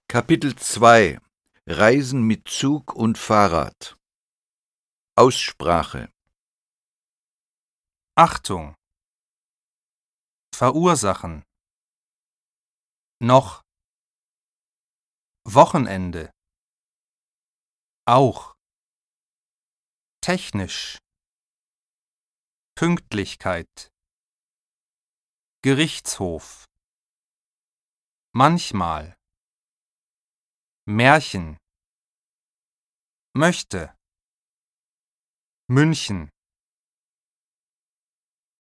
Kapitel 2 Reisen mit Zug und Fahrrad. Aussprache. Achtung! Verursachen. Noch. Wochenende. Auch. Technisch. Pünktlichkeit. Gerichtshof. Manchmal. Märchen. Möchte. München.